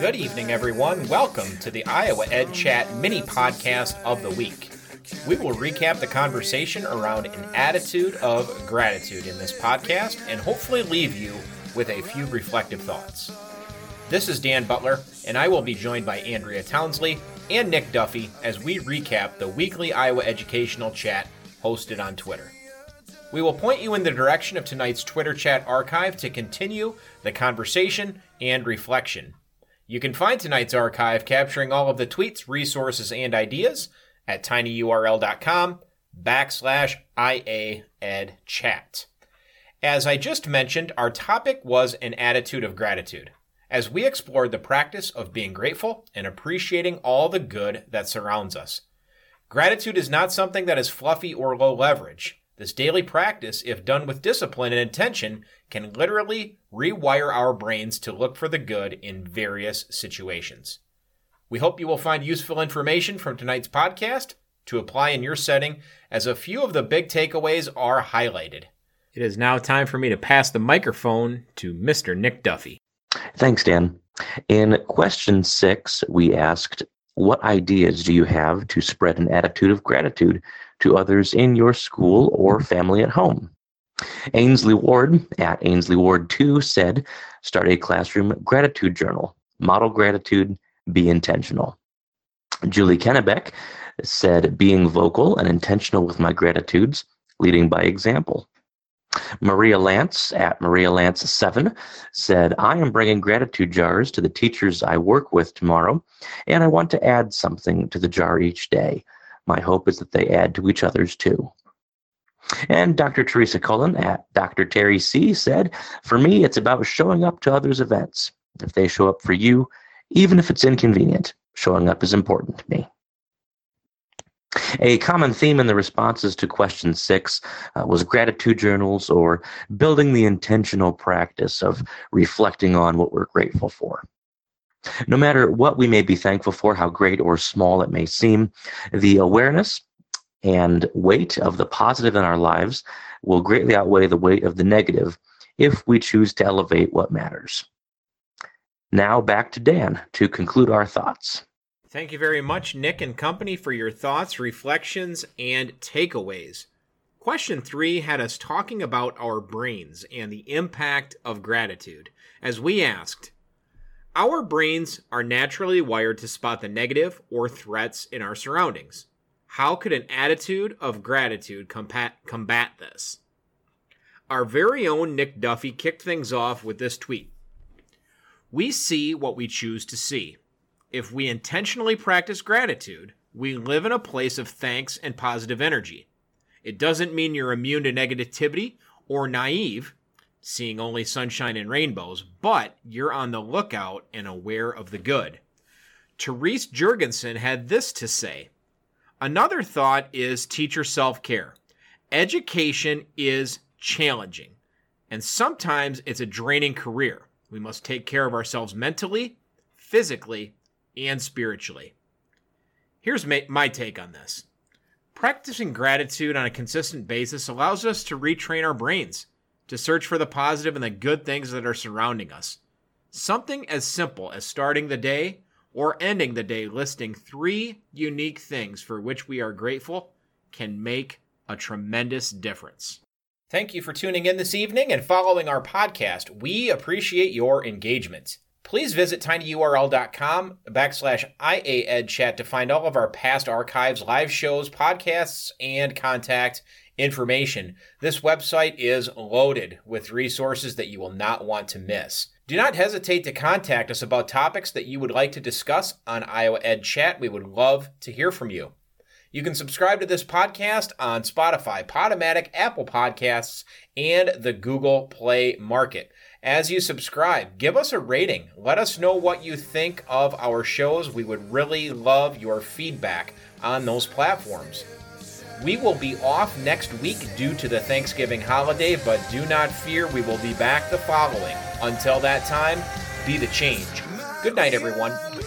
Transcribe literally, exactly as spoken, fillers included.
Good evening, everyone. Welcome to the Iowa Ed Chat mini podcast of the week. We will recap the conversation around an attitude of gratitude in this podcast and hopefully leave you with a few reflective thoughts. This is Dan Butler, and I will be joined by Andrea Townsley and Nick Duffy as we recap the weekly Iowa Educational Chat hosted on Twitter. We will point you in the direction of tonight's Twitter chat archive to continue the conversation and reflection. You can find tonight's archive capturing all of the tweets, resources, and ideas at tinyurl.com backslash IAEdChat. As I just mentioned, our topic was an attitude of gratitude, as we explored the practice of being grateful and appreciating all the good that surrounds us. Gratitude is not something that is fluffy or low leverage. This daily practice, if done with discipline and intention, can literally rewire our brains to look for the good in various situations. We hope you will find useful information from tonight's podcast to apply in your setting, as a few of the big takeaways are highlighted. It is now time for me to pass the microphone to Mister Nick Duffy. Thanks, Dan. In question six, we asked, what ideas do you have to spread an attitude of gratitude to others in your school or family at home? Ainsley Ward at Ainsley Ward two said, start a classroom gratitude journal. Model gratitude, be intentional. Julie Kennebeck said, being vocal and intentional with my gratitudes, leading by example. Maria Lance at Maria Lance seven said, I am bringing gratitude jars to the teachers I work with tomorrow, and I want to add something to the jar each day. My hope is that they add to each other's too. And Doctor Teresa Cullen at Doctor Terry C said, for me, it's about showing up to others' events. If they show up for you, even if it's inconvenient, showing up is important to me. A common theme in the responses to question six uh, was gratitude journals, or building the intentional practice of reflecting on what we're grateful for. No matter what we may be thankful for, how great or small it may seem, the awareness and weight of the positive in our lives will greatly outweigh the weight of the negative if we choose to elevate what matters. Now back to Dan to conclude our thoughts. Thank you very much, Nick and company, for your thoughts, reflections, and takeaways. Question three had us talking about our brains and the impact of gratitude, as we asked, our brains are naturally wired to spot the negative or threats in our surroundings. How could an attitude of gratitude combat, combat this? Our very own Nick Duffy kicked things off with this tweet. We see what we choose to see. If we intentionally practice gratitude, we live in a place of thanks and positive energy. It doesn't mean you're immune to negativity or naive, seeing only sunshine and rainbows, but you're on the lookout and aware of the good. Therese Jurgensen had this to say. Another thought is teacher self-care. Education is challenging, and sometimes it's a draining career. We must take care of ourselves mentally, physically, and spiritually. Here's my, my take on this. Practicing gratitude on a consistent basis allows us to retrain our brains to search for the positive and the good things that are surrounding us. Something as simple as starting the day or ending the day listing three unique things for which we are grateful can make a tremendous difference. Thank you for tuning in this evening and following our podcast. We appreciate your engagement. Please visit tinyurl.com backslash IAEdChat to find all of our past archives, live shows, podcasts, and contact information. This website is loaded with resources that you will not want to miss. Do not hesitate to contact us about topics that you would like to discuss on Iowa Ed Chat. We would love to hear from you. You can subscribe to this podcast on Spotify, Podomatic, Apple Podcasts, and the Google Play Market. As you subscribe, give us a rating. Let us know what you think of our shows. We would really love your feedback on those platforms. We will be off next week due to the Thanksgiving holiday, but do not fear, we will be back the following. Until that time, be the change. Good night, everyone.